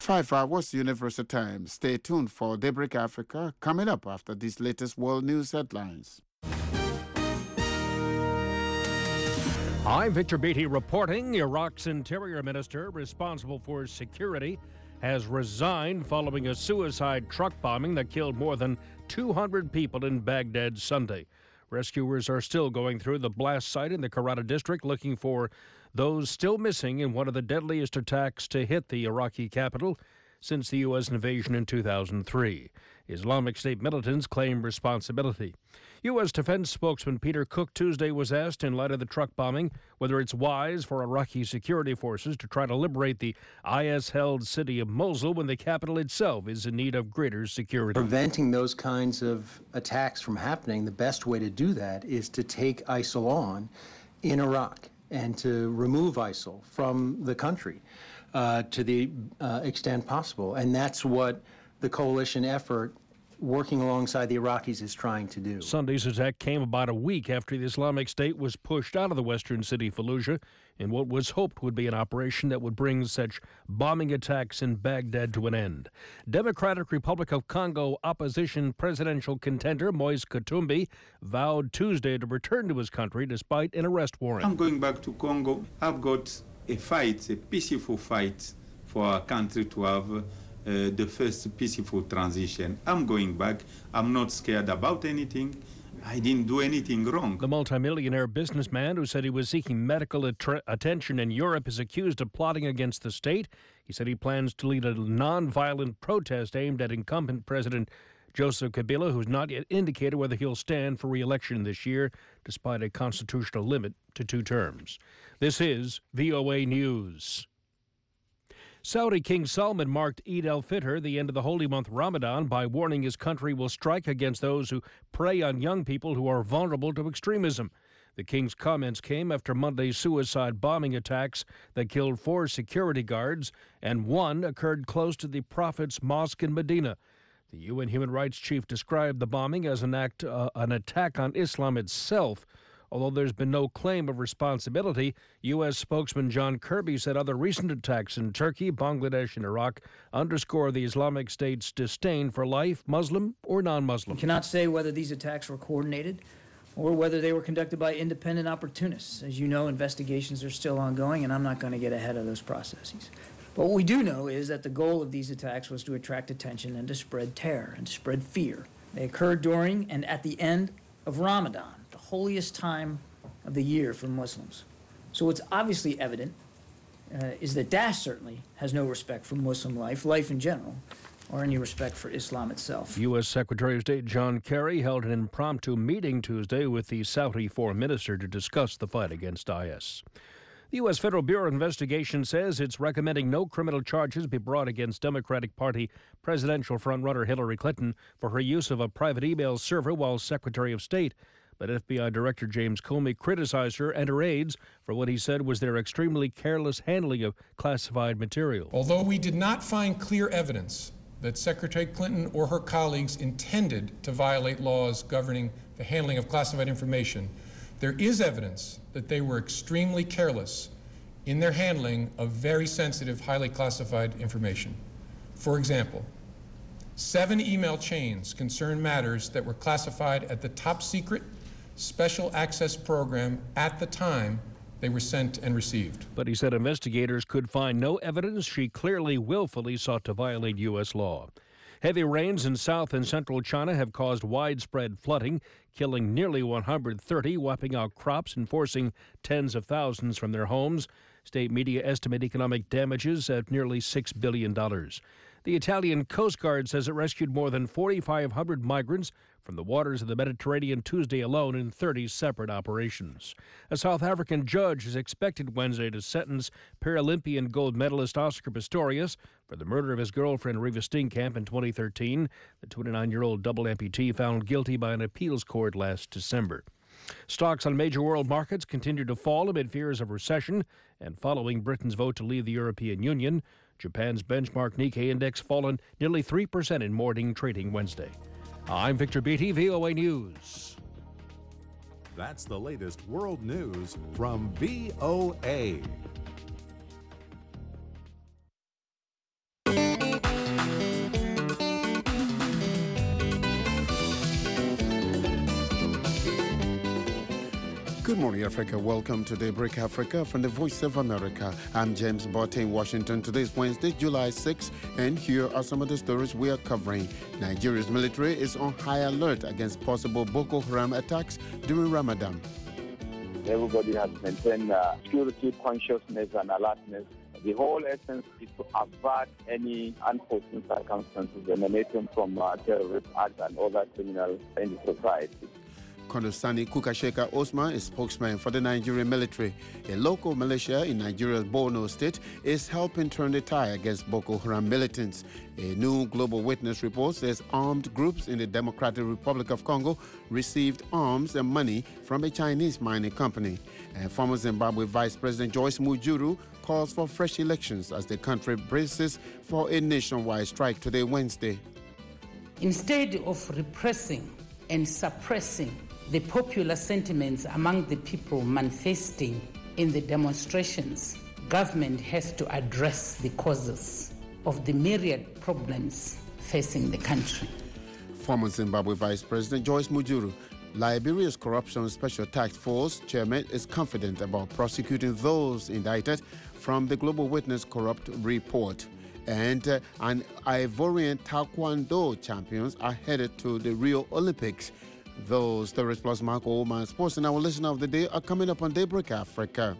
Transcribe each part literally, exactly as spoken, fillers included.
five hours Universal Time. Stay tuned for Daybreak Africa coming up after these latest world news headlines. I'm Victor Beatty reporting. Iraq's interior minister responsible for security has resigned following a suicide truck bombing that killed more than two hundred people in Baghdad Sunday. Rescuers are still going through the blast site in the Karata district looking for those still missing in one of the deadliest attacks to hit the Iraqi capital since the U S invasion in two thousand three. Islamic State militants claim responsibility. U S Defense spokesman Peter Cook Tuesday was asked, in light of the truck bombing, whether it's wise for Iraqi security forces to try to liberate the I S-held city of Mosul when the capital itself is in need of greater security. Preventing those kinds of attacks from happening, the best way to do that is to take ISIL on in Iraq and to remove ISIL from the country uh, to the uh, extent possible. And that's what the coalition effort working alongside the Iraqis is trying to do. Sunday's attack came about a week after the Islamic State was pushed out of the western city Fallujah in what was hoped would be an operation that would bring such bombing attacks in Baghdad to an end. Democratic Republic of Congo opposition presidential contender Moise Katumbi vowed Tuesday to return to his country despite an arrest warrant. I'm going back to Congo. I've got a fight, a peaceful fight for our country to have uh, Uh, the first peaceful transition. I'm going back. I'm not scared about anything. I didn't do anything wrong. The multimillionaire businessman who said he was seeking medical att- attention in Europe is accused of plotting against the state. He said he plans to lead a non-violent protest aimed at incumbent President Joseph Kabila, who's not yet indicated whether he'll stand for re-election this year, despite a constitutional limit to two terms. This is V O A News. Saudi King Salman marked Eid al-Fitr, the end of the holy month Ramadan, by warning his country will strike against those who prey on young people who are vulnerable to extremism. The king's comments came after Monday's suicide bombing attacks that killed four security guards, and one occurred close to the Prophet's mosque in Medina. The U N human rights chief described the bombing as an act, uh, an attack on Islam itself. Although there's been no claim of responsibility, U S spokesman John Kirby said other recent attacks in Turkey, Bangladesh, and Iraq underscore the Islamic State's disdain for life, Muslim or non-Muslim. We cannot say whether these attacks were coordinated or whether they were conducted by independent opportunists. As you know, investigations are still ongoing, and I'm not going to get ahead of those processes. But what we do know is that the goal of these attacks was to attract attention and to spread terror and to spread fear. They occurred during and at the end of Ramadan, holiest time of the year for Muslims. So what's obviously evident uh, is that Daesh certainly has no respect for Muslim life, life in general, or any respect for Islam itself. U S Secretary of State John Kerry held an impromptu meeting Tuesday with the Saudi foreign minister to discuss the fight against I S. The U S Federal Bureau of Investigation says it's recommending no criminal charges be brought against Democratic Party presidential frontrunner Hillary Clinton for her use of a private email server while Secretary of State. But F B I Director James Comey criticized her and her aides for what he said was their extremely careless handling of classified material. Although we did not find clear evidence that Secretary Clinton or her colleagues intended to violate laws governing the handling of classified information, there is evidence that they were extremely careless in their handling of very sensitive, highly classified information. For example, seven email chains concern matters that were classified at the top secret special access program at the time they were sent and received. But he said investigators could find no evidence she clearly willfully sought to violate U S law. Heavy rains in south and central China have caused widespread flooding, killing nearly one hundred thirty, wiping out crops and forcing tens of thousands from their homes. State media estimate economic damages at nearly six billion dollars. The Italian Coast Guard says it rescued more than forty-five hundred migrants from the waters of the Mediterranean Tuesday alone in thirty separate operations. A South African judge is expected Wednesday to sentence Paralympian gold medalist Oscar Pistorius for the murder of his girlfriend Reva Steenkamp in twenty thirteen. The twenty-nine-year-old double amputee found guilty by an appeals court last December. Stocks on major world markets continue to fall amid fears of recession and following Britain's vote to leave the European Union. Japan's benchmark Nikkei index fallen nearly three percent in morning trading Wednesday. I'm Victor Beatty, V O A News. That's the latest world news from V O A. morning, Africa. Welcome to Daybreak Africa from the Voice of America. I'm James Botte in Washington. Today's Wednesday, July sixth, and here are some of the stories we are covering. Nigeria's military is on high alert against possible Boko Haram attacks during Ramadan. Everybody has maintained uh, security consciousness and alertness. The whole essence is to avert any unforeseen circumstances emanating from uh, terrorist acts and other criminals in the society. Colonel Sani Kukasheka Osman is spokesman for the Nigerian military. A local militia in Nigeria's Borno state is helping turn the tide against Boko Haram militants. A new Global Witness report says armed groups in the Democratic Republic of Congo received arms and money from a Chinese mining company. And former Zimbabwe Vice President Joyce Mujuru calls for fresh elections as the country braces for a nationwide strike today, Wednesday. Instead of repressing and suppressing the popular sentiments among the people manifesting in the demonstrations, government has to address the causes of the myriad problems facing the country. Former Zimbabwe Vice President Joyce Mujuru, Liberia's Corruption Special Task Force chairman, is confident about prosecuting those indicted from the Global Witness corrupt report. And uh, an Ivorian Taekwondo champions are headed to the Rio Olympics. Those stories plus Marco Oman Sports and our listener of the day are coming up on Daybreak Africa.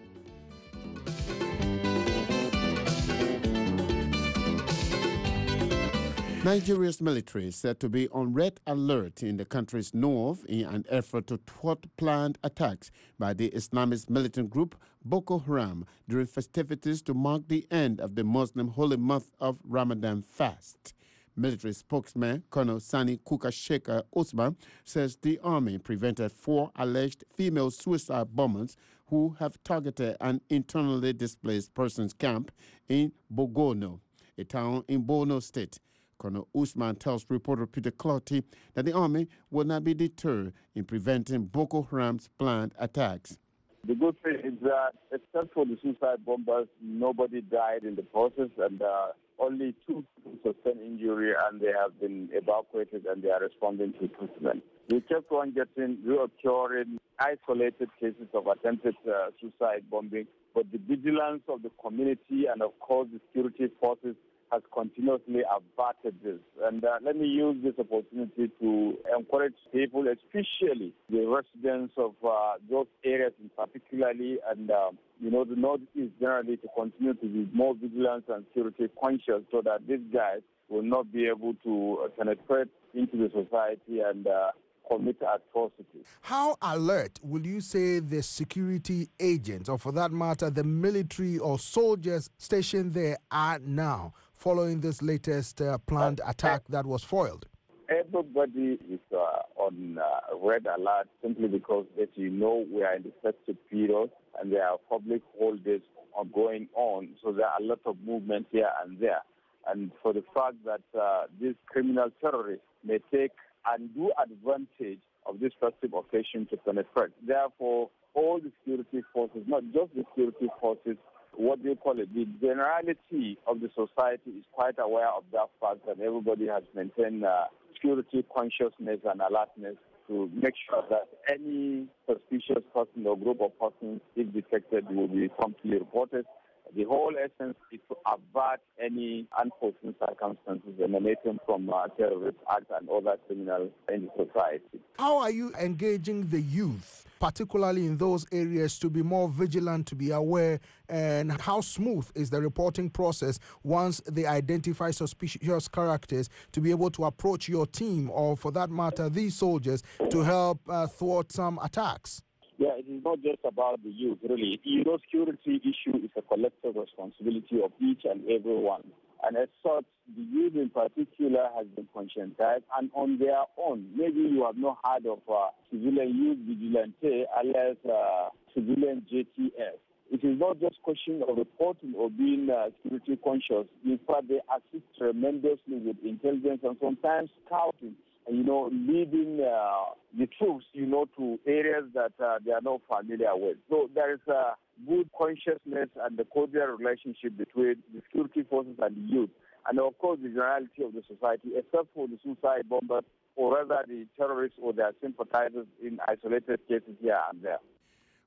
Nigeria's military is said to be on red alert in the country's north in an effort to thwart planned attacks by the Islamist militant group Boko Haram during festivities to mark the end of the Muslim holy month of Ramadan fast. Military spokesman Colonel Sani Kukasheka Osman says the army prevented four alleged female suicide bombers who have targeted an internally displaced persons camp in Bogono, a town in Borno State. Colonel Usman tells reporter Peter Clotty that the army will not be deterred in preventing Boko Haram's planned attacks. The good thing is that, except for the suicide bombers, nobody died in the process, and uh, only two people sustained injury, and they have been evacuated, and they are responding to treatment. We kept on getting reoccurring, isolated cases of attempted uh, suicide bombing, but the vigilance of the community and, of course, the security forces has continuously averted this. And uh, let me use this opportunity to encourage people, especially the residents of uh, those areas in particularly, and uh, you know, the Northeast generally, to continue to be more vigilant and security conscious so that these guys will not be able to uh, penetrate into the society and uh, commit atrocities. How alert will you say the security agents, or for that matter, the military or soldiers stationed there are now, following this latest uh, planned uh, attack that was foiled? Everybody is uh, on uh, red alert simply because, as you know, we are in the festive period and there are public holidays going on, so there are a lot of movement here and there. And for the fact that uh, these criminal terrorists may take undue advantage of this festive occasion to penetrate. Therefore, all the security forces, not just the security forces, what do you call it, the generality of the society is quite aware of that fact, and everybody has maintained uh, security consciousness and alertness to make sure that any suspicious person or group of persons, if detected, will be promptly reported. The whole essence is to avert any unforeseen circumstances emanating from uh, terrorist acts and other criminals in the society. How are you engaging the youth, particularly in those areas, to be more vigilant, to be aware, and how smooth is the reporting process once they identify suspicious characters to be able to approach your team, or for that matter, these soldiers, to help uh, thwart some attacks? Yeah, it is not just about the youth, really. You know, security issue is a collective responsibility of each and every one. And as such, the youth in particular has been conscientized, and on their own, maybe you have not heard of uh, civilian youth vigilante, alias uh, civilian J T S. It is not just question of reporting or being uh, security conscious. In fact, they assist tremendously with intelligence and sometimes scouting, and, you know, leading uh, the troops, you know, to areas that uh, they are not familiar with. So there is a good consciousness and the cordial relationship between the security forces and the youth, and of course the generality of the society, except for the suicide bombers, or rather the terrorists or their sympathizers in isolated cases here and there.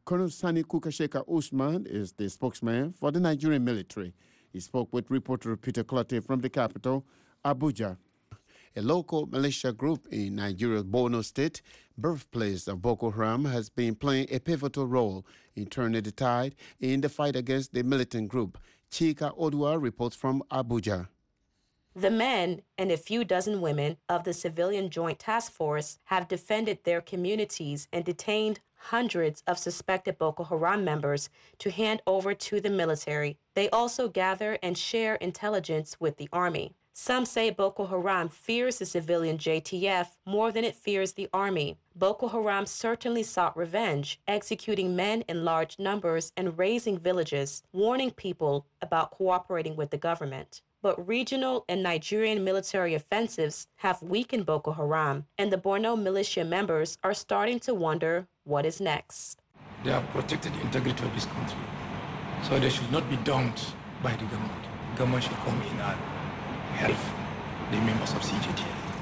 Colonel Sani Kukasheka Usman is the spokesman for the Nigerian military. He spoke with reporter Peter Clottey from the capital, Abuja. A local militia group in Nigeria's Borno State, birthplace of Boko Haram, has been playing a pivotal role in turning the tide in the fight against the militant group. Chika Odua reports from Abuja. The men and a few dozen women of the Civilian Joint Task Force have defended their communities and detained hundreds of suspected Boko Haram members to hand over to the military. They also gather and share intelligence with the army. Some say Boko Haram fears the civilian J T F more than it fears the army. Boko Haram certainly sought revenge, executing men in large numbers and razing villages, warning people about cooperating with the government. But regional and Nigerian military offensives have weakened Boko Haram, and the Borno militia members are starting to wonder what is next. They have protected the integrity of this country, so they should not be daunted by the government. The government should come in and help the members of C J T F.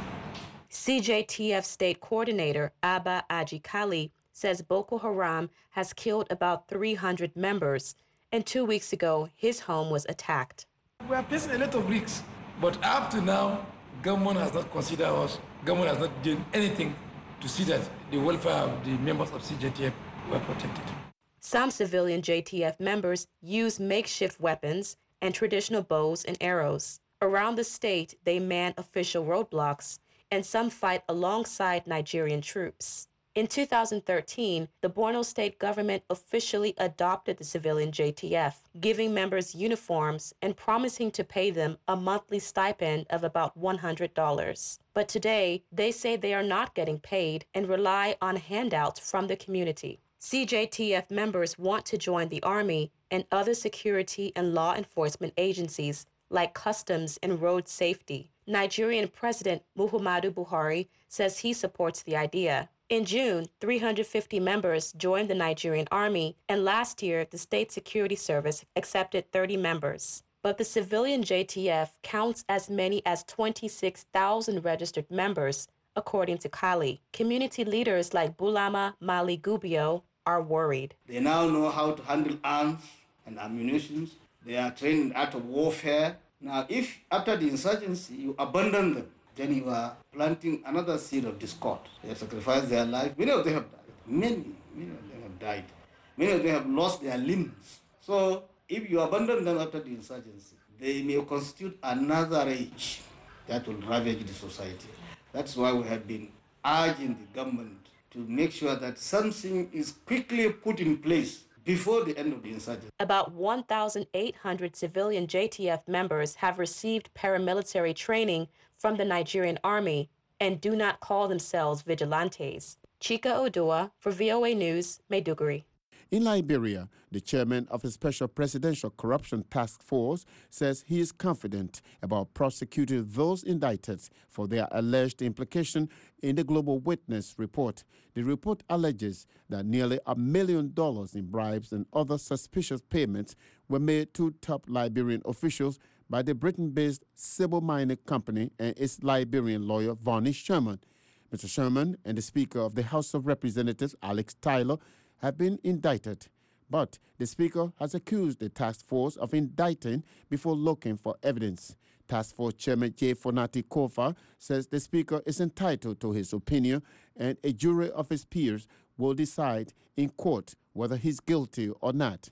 C J T F State Coordinator Abba Ajikali says Boko Haram has killed about three hundred members, and two weeks ago, his home was attacked. We are facing a lot of risks, but up to now, government has not considered us. Government has not done anything to see that the welfare of the members of C J T F were protected. Some civilian J T F members use makeshift weapons and traditional bows and arrows. Around the state, they man official roadblocks, and some fight alongside Nigerian troops. In two thousand thirteen, the Borno state government officially adopted the civilian J T F, giving members uniforms and promising to pay them a monthly stipend of about one hundred dollars. But today, they say they are not getting paid and rely on handouts from the community. C J T F members want to join the Army and other security and law enforcement agencies like customs and road safety. Nigerian President Muhammadu Buhari says he supports the idea. In June, three hundred fifty members joined the Nigerian Army, and last year, the State Security Service accepted thirty members. But the civilian J T F counts as many as twenty-six thousand registered members, according to Kali. Community leaders like Bulama Mali Gubio are worried. They now know how to handle arms and ammunition. They are trained in the art of warfare. Now, if after the insurgency you abandon them, then you are planting another seed of discord. They have sacrificed their life. Many of them have died. Many, many of them have died. Many of them have lost their limbs. So, if you abandon them after the insurgency, they may constitute another rage that will ravage the society. That's why we have been urging the government to make sure that something is quickly put in place before the end of the insurgency. About one thousand eight hundred civilian J T F members have received paramilitary training from the Nigerian Army and do not call themselves vigilantes. Chika Odua for V O A News, Maiduguri. In Liberia, the chairman of a special presidential corruption task force says he is confident about prosecuting those indicted for their alleged implication in the Global Witness report. The report alleges that nearly a million dollars in bribes and other suspicious payments were made to top Liberian officials by the Britain-based Civil Mining Company and its Liberian lawyer, Vonnie Sherman. Mister Sherman and the Speaker of the House of Representatives, Alex Tyler, have been indicted. But the Speaker has accused the task force of indicting before looking for evidence. Task Force Chairman J. Fonati Kofa says the Speaker is entitled to his opinion and a jury of his peers will decide in court whether he's guilty or not.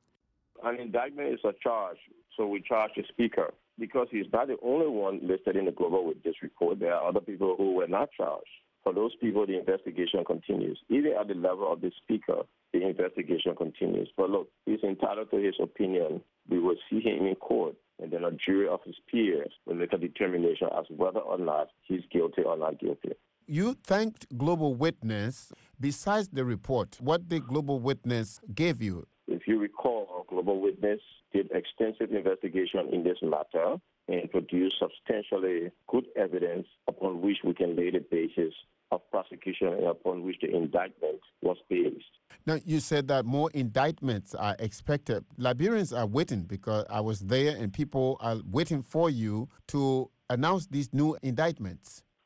An indictment is a charge, so we charge the Speaker because he's not the only one listed in the Global Witness report. There are other people who were not charged. For those people, the investigation continues. Even at the level of the Speaker, the investigation continues. But look, he's entitled to his opinion. We will see him in court, and then a jury of his peers will make a determination as whether or not he's guilty or not guilty. You thanked Global Witness. Besides the report, what did Global Witness give you? If you recall, Global Witness did extensive investigation in this matter and produced substantially good evidence upon which we can lay the basis of prosecution and upon which the indictment was based. Now, you said that more indictments are expected. Liberians are waiting because I was there and people are waiting for you to announce these new indictments. And we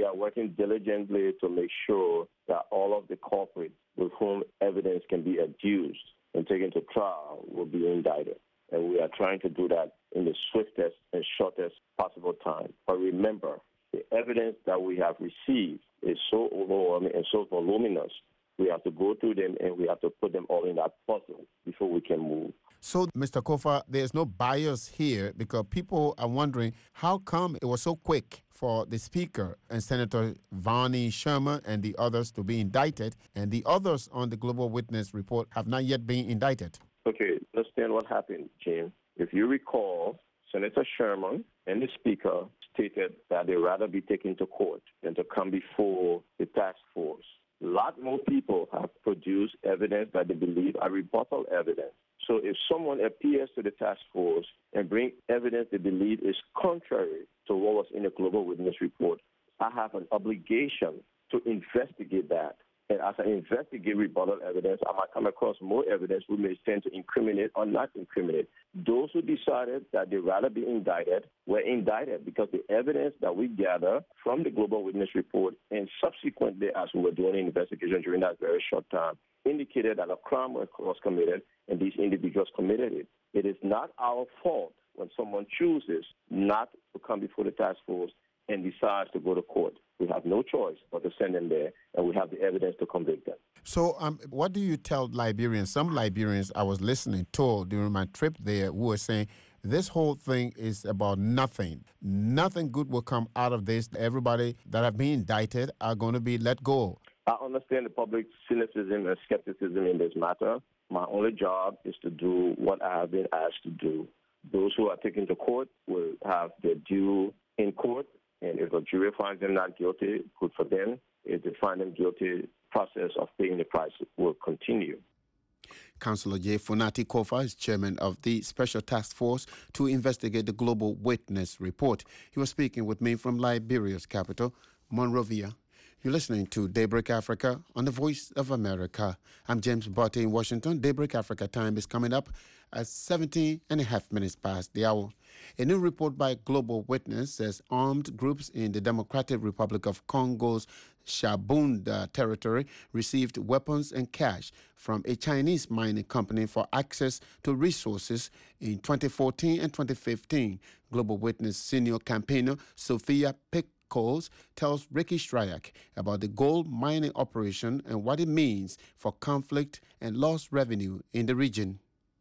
are working diligently to make sure that all of the culprits with whom evidence can be adduced and taken to trial will be indicted. And we are trying to do that in the swiftest and shortest possible time. But remember, the evidence that we have received is so overwhelming and so voluminous. We have to go through them and we have to put them all in that puzzle before we can move. So, Mister Kofa, there's no bias here because people are wondering how come it was so quick for the Speaker and Senator Varney Sherman and the others to be indicted, and the others on the Global Witness report have not yet been indicted. Okay, understand what happened, Jim. If you recall, Senator Sherman and the Speaker stated that they'd rather be taken to court than to come before the task force. A lot more people have produced evidence that they believe are rebuttal evidence. So if someone appears to the task force and brings evidence they believe is contrary to what was in the Global Witness report, I have an obligation to investigate that. And as I investigate rebuttal evidence, I might come across more evidence we may tend to incriminate or not incriminate. Those who decided that they'd rather be indicted were indicted because the evidence that we gather from the Global Witness report and subsequently as we were doing an investigation during that very short time indicated that a crime was committed and these individuals committed it. It is not our fault when someone chooses not to come before the task force and decides to go to court. We have no choice but to send them there, and we have the evidence to convict them. So um, what do you tell Liberians? Some Liberians I was listening to during my trip there who were saying this whole thing is about nothing. Nothing good will come out of this. Everybody that have been indicted are going to be let go. I understand the public cynicism and skepticism in this matter. My only job is to do what I have been asked to do. Those who are taken to court will have their due in court. And if a jury finds them not guilty, good for them. If they find them guilty, process of paying the price will continue. Councillor J. Funati Kofa is chairman of the Special Task Force to investigate the Global Witness report. He was speaking with me from Liberia's capital, Monrovia. You're listening to Daybreak Africa on the Voice of America. I'm James Botte in Washington. Daybreak Africa time is coming up at seventeen and a half minutes past the hour. A new report by Global Witness says armed groups in the Democratic Republic of Congo's Shabunda territory received weapons and cash from a Chinese mining company for access to resources in twenty fourteen and twenty fifteen. Global Witness senior campaigner Sophia Pick Coles tells Ricky Stryak about the gold mining operation and what it means for conflict and lost revenue in the region.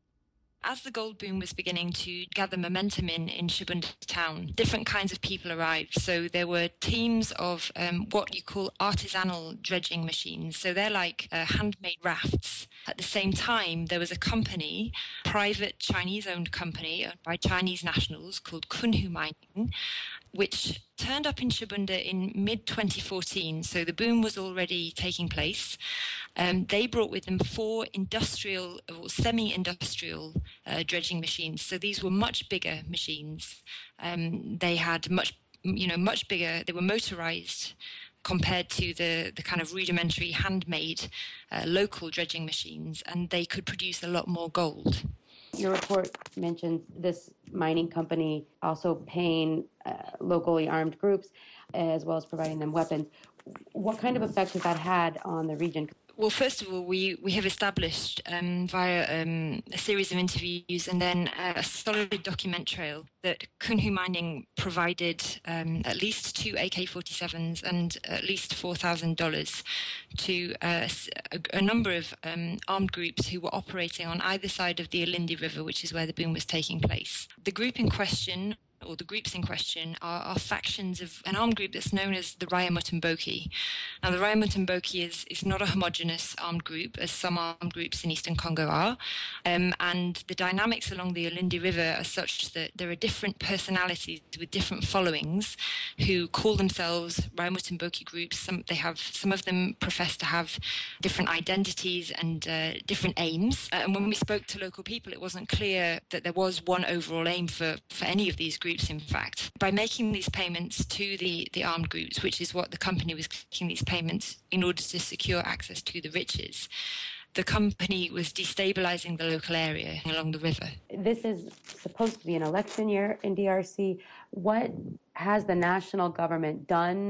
As the gold boom was beginning to gather momentum in, in Shabunda town, different kinds of people arrived. So there were teams of um, what you call artisanal dredging machines. So they're like uh, handmade rafts. At the same time, there was a company, private Chinese-owned company owned by Chinese nationals called Kunhu Mining, which turned up in Shabunda in mid twenty fourteen. So the boom was already taking place. Um, they brought with them four industrial or semi-industrial uh, dredging machines. So these were much bigger machines. Um, they had much, you know, much bigger. They were motorized compared to the, the kind of rudimentary handmade uh, local dredging machines, and they could produce a lot more gold. Your report mentions this mining company also paying uh, locally armed groups as well as providing them weapons. What kind of effect has that had on the region? Well, first of all, we, we have established um, via um, a series of interviews and then uh, a solid document trail that Kunhu Mining provided um, at least two A K forty-sevens and at least four thousand dollars to uh, a, a number of um, armed groups who were operating on either side of the Alindi River, which is where the boom was taking place. The group in question, or the groups in question, are, are factions of an armed group that's known as the Raya Mutomboki. Now, the Raya Mutomboki is, is not a homogenous armed group, as some armed groups in Eastern Congo are, um, and the dynamics along the Alindi River are such that there are different personalities with different followings who call themselves Raya Mutomboki groups. Some, they have, some of them profess to have different identities and uh, different aims, uh, and when we spoke to local people, it wasn't clear that there was one overall aim for, for any of these groups. Groups, in fact. By making these payments to the, the armed groups, which is what the company was making these payments in order to secure access to the riches, the company was destabilizing the local area along the river. This is supposed to be an election year in D R C. What has the national government done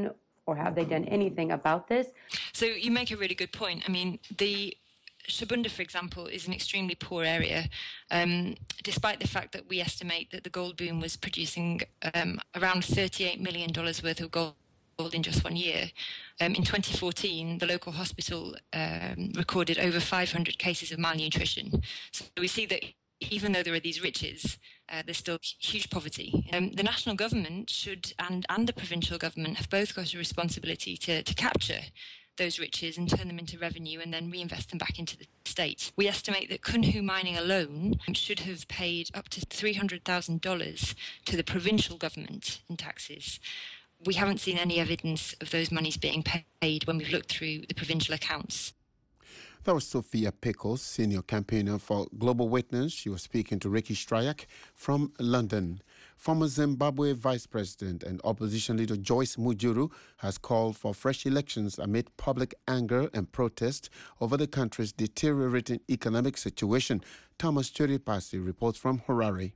or have they done anything about this? So you make a really good point. I mean, the Shabunda, for example, is an extremely poor area, um, despite the fact that we estimate that the gold boom was producing um, around thirty-eight million dollars worth of gold in just one year. Um, in twenty fourteen, the local hospital um, recorded over five hundred cases of malnutrition. So we see that even though there are these riches, uh, there's still huge poverty. Um, the national government should, and, and the provincial government have both got a responsibility to, to capture those riches and turn them into revenue and then reinvest them back into the state. We estimate that Kunhu Mining alone should have paid up to three hundred thousand dollars to the provincial government in taxes. We haven't seen any evidence of those monies being paid when we've looked through the provincial accounts. That was Sophia Pickles, senior campaigner for Global Witness. She was speaking to Ricky Strayak from London. Former Zimbabwe Vice President and opposition leader Joyce Mujuru has called for fresh elections amid public anger and protest over the country's deteriorating economic situation. Thomas Chiripasi reports from Harare.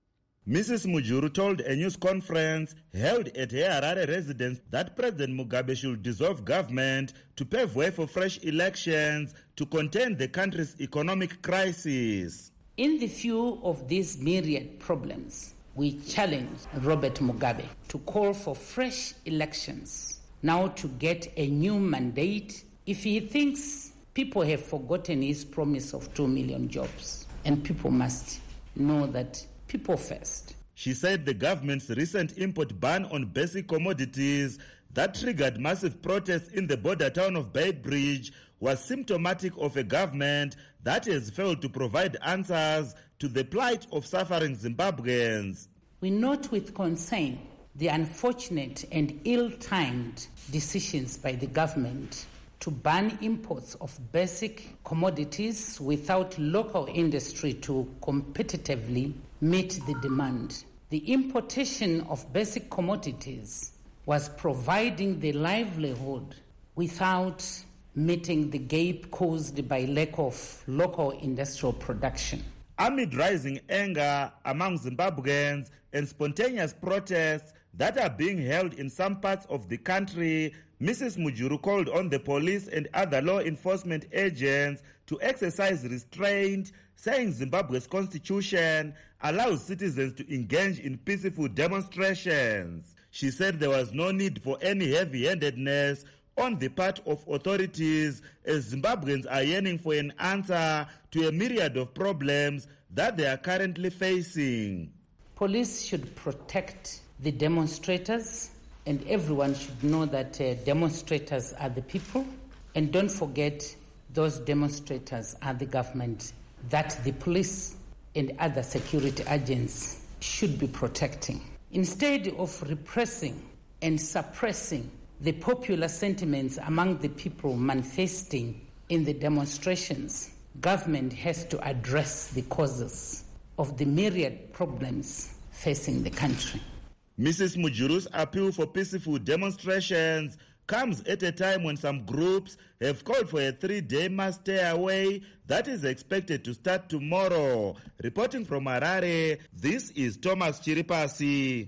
Missus Mujuru told a news conference held at her Harare residence that President Mugabe should dissolve government to pave way for fresh elections to contain the country's economic crisis. In the view of these myriad problems, we challenge Robert Mugabe to call for fresh elections, now to get a new mandate if he thinks people have forgotten his promise of two million jobs. And people must know that people first. She said the government's recent import ban on basic commodities that triggered massive protests in the border town of Beitbridge was symptomatic of a government that has failed to provide answers to the plight of suffering Zimbabweans. We note with concern the unfortunate and ill-timed decisions by the government to ban imports of basic commodities without local industry to competitively meet the demand. The importation of basic commodities was providing the livelihood without meeting the gap caused by lack of local industrial production. Amid rising anger among Zimbabweans and spontaneous protests that are being held in some parts of the country, Missus Mujuru called on the police and other law enforcement agents to exercise restraint, saying Zimbabwe's constitution allows citizens to engage in peaceful demonstrations. She said there was no need for any heavy-handedness on the part of authorities as Zimbabweans are yearning for an answer to a myriad of problems that they are currently facing. Police should protect the demonstrators, and everyone should know that uh, demonstrators are the people. And don't forget, those demonstrators are the government that the police and other security agents should be protecting. Instead of repressing and suppressing the popular sentiments among the people manifesting in the demonstrations, government has to address the causes of the myriad problems facing the country. Missus Mujuru's appeal for peaceful demonstrations comes at a time when some groups have called for a three-day mass stay-away that is expected to start tomorrow. Reporting from Harare, this is Thomas Chiripasi.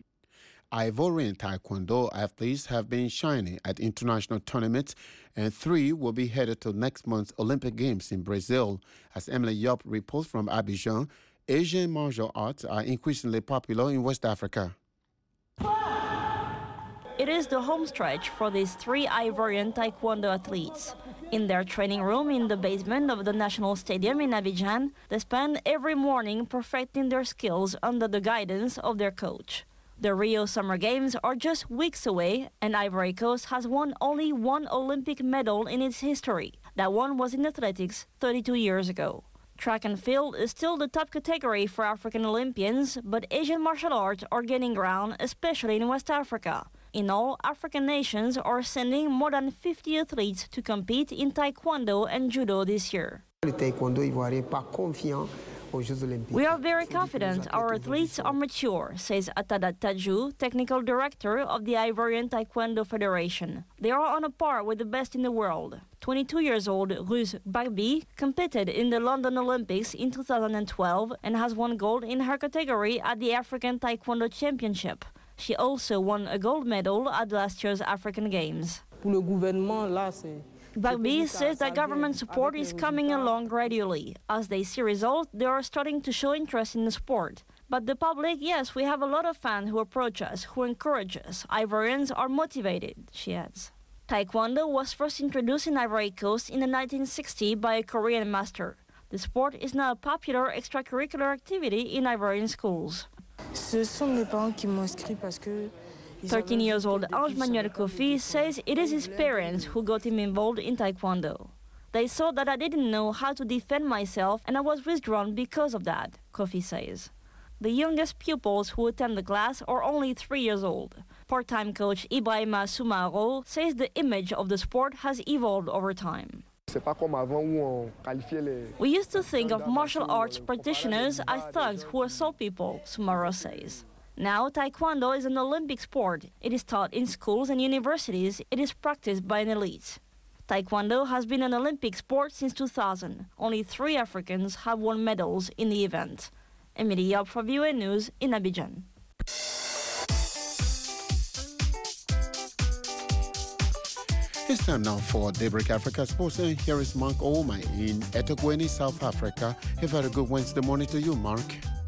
Ivorian Taekwondo athletes have been shining at international tournaments, and three will be headed to next month's Olympic Games in Brazil. As Emily Yop reports from Abidjan, Asian martial arts are increasingly popular in West Africa. It is the home stretch for these three Ivorian Taekwondo athletes. In their training room in the basement of the National Stadium in Abidjan, they spend every morning perfecting their skills under the guidance of their coach. The Rio Summer Games are just weeks away, and Ivory Coast has won only one Olympic medal in its history. That one was in athletics thirty-two years ago. Track and field is still the top category for African Olympians, but Asian martial arts are gaining ground, especially in West Africa. In all, African nations are sending more than fifty athletes to compete in Taekwondo and Judo this year. We are very confident our athletes are mature, says Atada Taju, technical director of the Ivorian Taekwondo Federation. They are on a par with the best in the world. twenty-two years old Ruth Barbi competed in the London Olympics in two thousand twelve and has won gold in her category at the African Taekwondo Championship. She also won a gold medal at last year's African Games. Bagby says that government support is coming along gradually. As they see results, they are starting to show interest in the sport. But the public, yes, we have a lot of fans who approach us, who encourage us. Ivorians are motivated, she adds. Taekwondo was first introduced in Ivory Coast in the nineteen sixties by a Korean master. The sport is now a popular extracurricular activity in Ivorian schools. thirteen years old Ange Manuel Kofi says it is his parents who got him involved in Taekwondo. They saw that I didn't know how to defend myself and I was withdrawn because of that, Kofi says. The youngest pupils who attend the class are only three years old. Part-time coach Ibrahima Soumaro says the image of the sport has evolved over time. We used to think of martial arts practitioners as thugs who assault people, Soumaro says. Now, Taekwondo is an Olympic sport. It is taught in schools and universities. It is practiced by an elite. Taekwondo has been an Olympic sport since two thousand. Only three Africans have won medals in the event. Emily Yap for V O A News in Abidjan. It's time now for Daybreak Africa Sports, and here is Mark Ouma in eThekwini, South Africa. A very good Wednesday morning to you, Mark.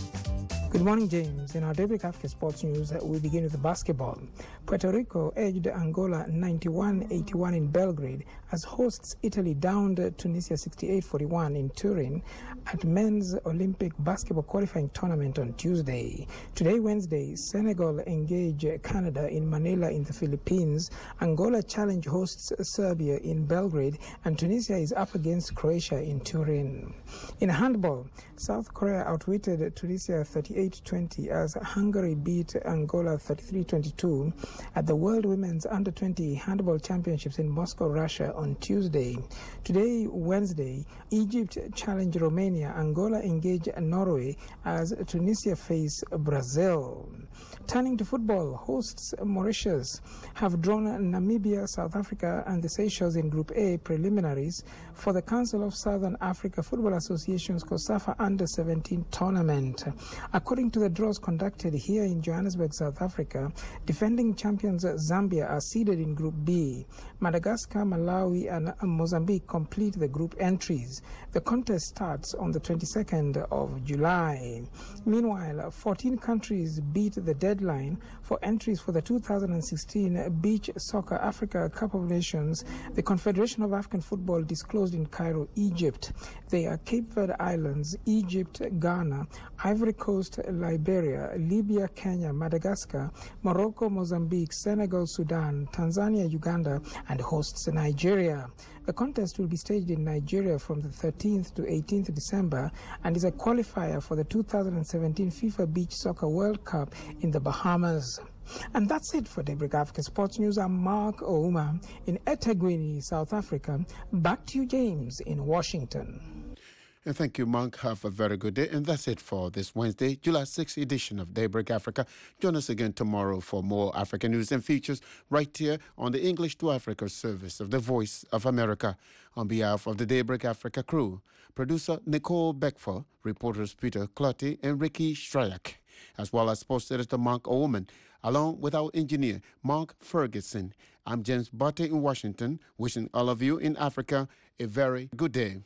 Good morning, James. In our Daybreak Africa Sports News, we begin with basketball. Puerto Rico edged Angola ninety-one eighty-one in Belgrade as hosts Italy downed Tunisia sixty-eight forty-one in Turin at men's Olympic basketball qualifying tournament on Tuesday. Today, Wednesday, Senegal engage Canada in Manila in the Philippines. Angola challenge hosts Serbia in Belgrade, and Tunisia is up against Croatia in Turin. In handball, South Korea outwitted Tunisia thirty-eight twenty as Hungary beat Angola thirty-three twenty-two at the World Women's Under twenty Handball Championships in Moscow, Russia on Tuesday. Today, Wednesday, Egypt challenged Romania, Angola engage Norway as Tunisia face Brazil. Turning to football, hosts Mauritius have drawn Namibia, South Africa and the Seychelles in Group A preliminaries for the Council of Southern Africa Football Association's COSAFA Under seventeen tournament. According to the draws conducted here in Johannesburg, South Africa, defending champions Zambia are seeded in Group B. Madagascar, Malawi and Mozambique complete the group entries. The contest starts on the twenty-second of July. Meanwhile, fourteen countries beat the deadline for entries for the two thousand sixteen Beach Soccer Africa Cup of Nations, the Confederation of African Football disclosed in Cairo, Egypt. They are Cape Verde Islands, Egypt, Ghana, Ivory Coast, Liberia, Libya, Kenya, Madagascar, Morocco, Mozambique, Senegal, Sudan, Tanzania, Uganda, and hosts Nigeria. The contest will be staged in Nigeria from the thirteenth to eighteenth of December and is a qualifier for the two thousand seventeen FIFA Beach Soccer World Cup in the Bahamas. And that's it for Daybreak Africa Sports News. I'm Mark Ouma in eThekwini, South Africa. Back to you, James, in Washington. And thank you, Mark. Have a very good day. And that's it for this Wednesday, July sixth edition of Daybreak Africa. Join us again tomorrow for more African news and features right here on the English to Africa service of the Voice of America. On behalf of the Daybreak Africa crew, producer Nicole Beckford, reporters Peter Clotty and Ricky Stryak, as well as sports editor Mark Oman, along with our engineer Mark Ferguson. I'm James Butte in Washington, wishing all of you in Africa a very good day.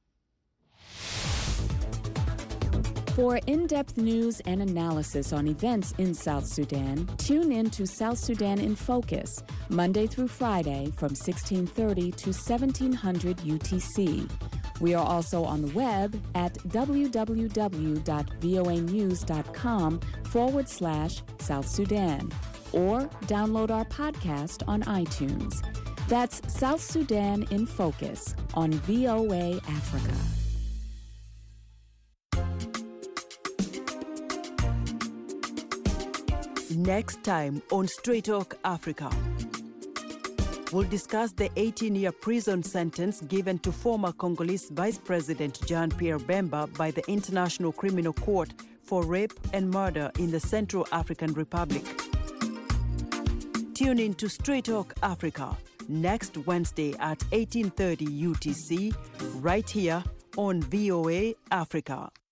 For in-depth news and analysis on events in South Sudan, tune in to South Sudan in Focus, Monday through Friday from sixteen thirty to seventeen hundred U T C. We are also on the web at www.voanews.com forward slash South Sudan, or download our podcast on iTunes. That's South Sudan in Focus on V O A Africa. Next time on Straight Talk Africa, we'll discuss the eighteen-year prison sentence given to former Congolese Vice President Jean-Pierre Bemba by the International Criminal Court for rape and murder in the Central African Republic. Tune in to Straight Talk Africa next Wednesday at eighteen thirty U T C, right here on V O A Africa.